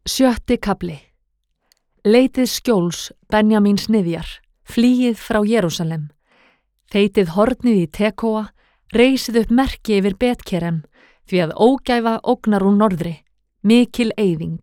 Sjötti kafli. Leitið skjóls Benjamíns niðjar, flýið frá Jerúsalem. Þeytið hornið í Tekóa, reisið upp merki yfir Betkerem, því að ógæfa ógnar úr norðri, mikil eyðing.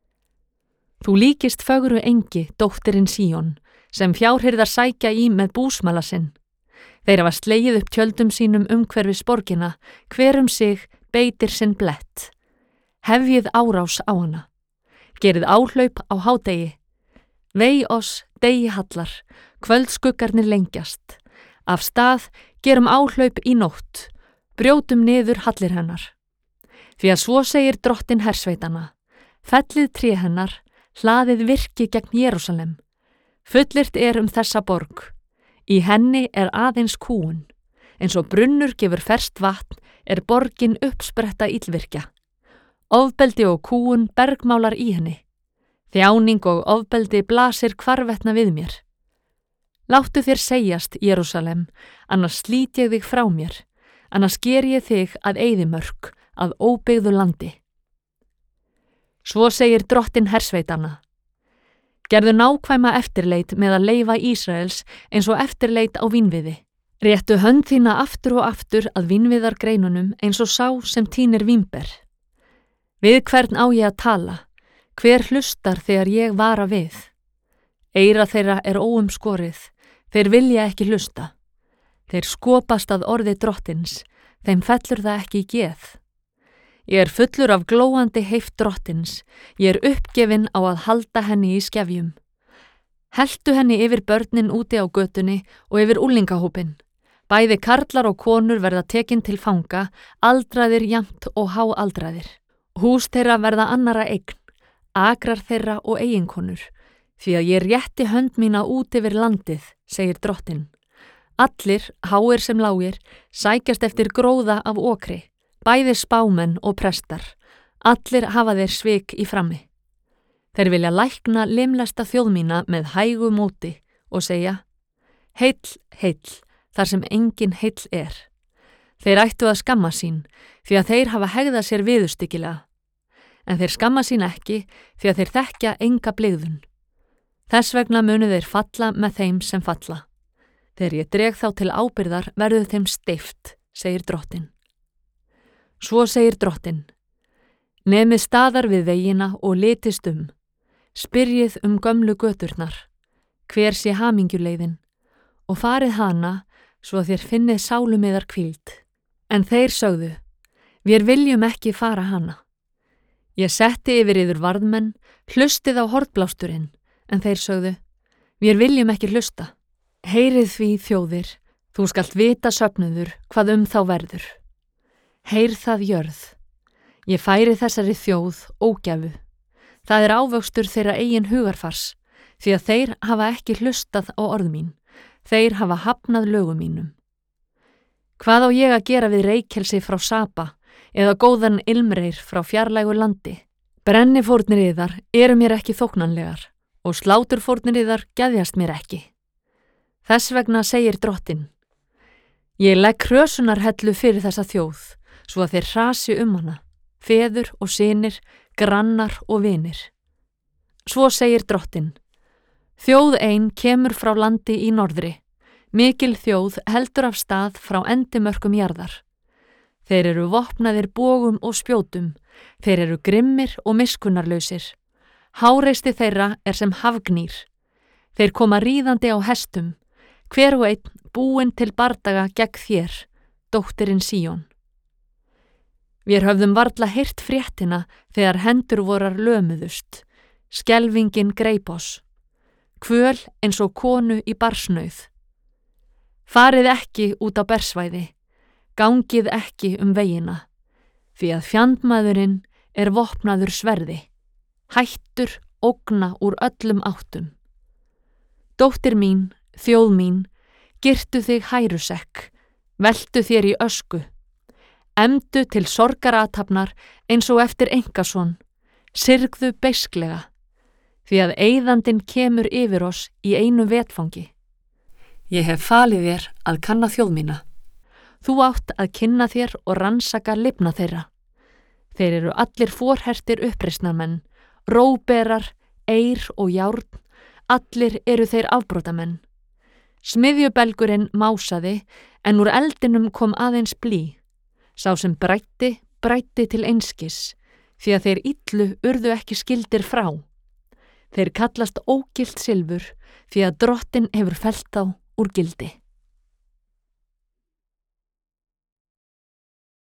Þú líkist fögru engi, dóttirinn Síón, sem fjárhirðar sækja í með búsmala sinn. Þeir hafa slegið upp tjöldum sínum umhverfis borgina, hver sig beitir sinn blett. Hefjið árás á hana. Gerið áhlaup á hádegi. Vei oss, degi hallar, kvöldskuggarnir lengjast. Af stað gerum áhlaup í nótt, brjótum niður hallir hennar. Því að svo segir drottin hersveitana, fellið tré hennar, hlaðið virki gegn Jerúsalem. Fullyrt þessa borg. Í henni aðeins kúgun. Eins og brunnur gefur ferskt vatn borgin uppspretta illvirkja. Ofbeldi og kúgun bergmálar í henni. Þjáning og ofbeldi blasir hvarvetna við mér. Láttu þér segjast, Jerúsalem, annars slít ég þig frá mér, annars ger ég þig að eyðimörk, að óbyggðu landi. Svo segir drottin hersveitana. Gerðu nákvæma eftirleit með að leyfa Ísraels eins og eftirleit á vínviði. Réttu hönd þína aftur og aftur að vínviðargreinunum eins og sá sem tínir vínber. Við hvern á ég að tala? Hver hlustar þegar ég vara við? Eyra þeirra óumskorið, þeir vilja ekki hlusta. Þeir skopast að orði drottins, þeim fellur það ekki í geð. Ég fullur af glóandi heift drottins, ég uppgefin á að halda henni í skefjum. Heltu henni yfir börnin úti á götunni og yfir úlingahópin. Bæði karlar og konur verða tekin til fanga, aldraðir jafnt og háaldraðir. Hús þeirra verða annara eign, akrar þeirra og eiginkonur, því að ég rétti hönd mína út yfir landið, segir drottin. Allir, háir sem lágir, sækjast eftir gróða af okri, bæði spámenn og prestar. Allir hafa þeir svik í frammi. Þeir vilja lækna limlesta þjóð mína með hægu móti og segja, heill, heill, þar sem engin heill Þeir ættu að skamma sín, því að þeir hafa hegðað sér viðurstyggilega. En þeir skamma sín ekki, því að þeir þekkja enga blygðun. Þess vegna munu þeir falla með þeim sem falla. Þegar ég dreg þá til ábyrgðar verður þeim steypt, segir drottin. Svo segir drottin, nemið staðar við vegina og litist spyrjið gömlu göturnar, hver sé hamingjuleiðin, og farið hana svo að þér finnið sálumiðar hvíld. En þeir sögðu, við viljum ekki fara hana. Ég setti yfir yður varðmenn, hlustið á hornblásturinn, en þeir sögðu, við viljum ekki hlusta. Heyrið því þjóðir, þú skalt vita söfnuður hvað þá verður. Heyr það jörð. Ég færi þessari þjóð ógæfu. Það ávöxtur þeirra eigin hugarfars, því að þeir hafa ekki hlustað á orð mín. Þeir hafa hafnað lögum mínum. Hvað á ég að gera við reykelsi frá Saba eða góðan ilmreyr frá fjarlægu landi? Brennifórnir yðar mér ekki þóknanlegar og sláturfórnir yðar geðjast mér ekki. Þess vegna segir drottin, ég legg hrösunarhellu fyrir þessa þjóð, svo að þeir hrasi hana, feður og synir, grannar og vinir. Svo segir drottin, þjóð ein kemur frá landi í norðri, mikil þjóð heldur af stað frá endimörkum jarðar. Þeir vopnaðir bogum og spjótum, þeir grimmir og miskunnarlausir. Háreysti þeirra sem hafgnýr. Þeir koma ríðandi á hestum, hver og einn búinn til bardaga gegn þér, dóttirinn Síón. Við höfðum varla heyrt fréttina þegar hendur vorar lömuðust, skelfingin greip oss. Kvöl eins og konu í barsnauð. Farið ekki út á bersvæði, gangið ekki vegina, því að fjandmaðurinn vopnaður sverði, hættur ógna úr öllum áttum. Dóttir mín, þjóð mín, girtu þig hærusekk, veltu þér í ösku, emdu til sorgarathafnar eins og eftir einkason, syrgðu beisklega, því að eyðandinn kemur yfir oss í einu vetfangi. Ég hef falið þér að kanna þjóð mína. Þú átt að kynna þér og rannsaka lifna þeirra. Þeir allir forhertir uppreisnarmenn, róberar, eir og járn, allir eru þeir afbrotamenn. Smiðjubelgurinn másaði, en úr eldinum kom aðeins blý. Sá sem bræddi, bræddi til einskis, því að þeir illu urðu ekki skildir frá. Þeir kallast ógilt silfur, því að Drottinn hefur fellt þá úr gildi.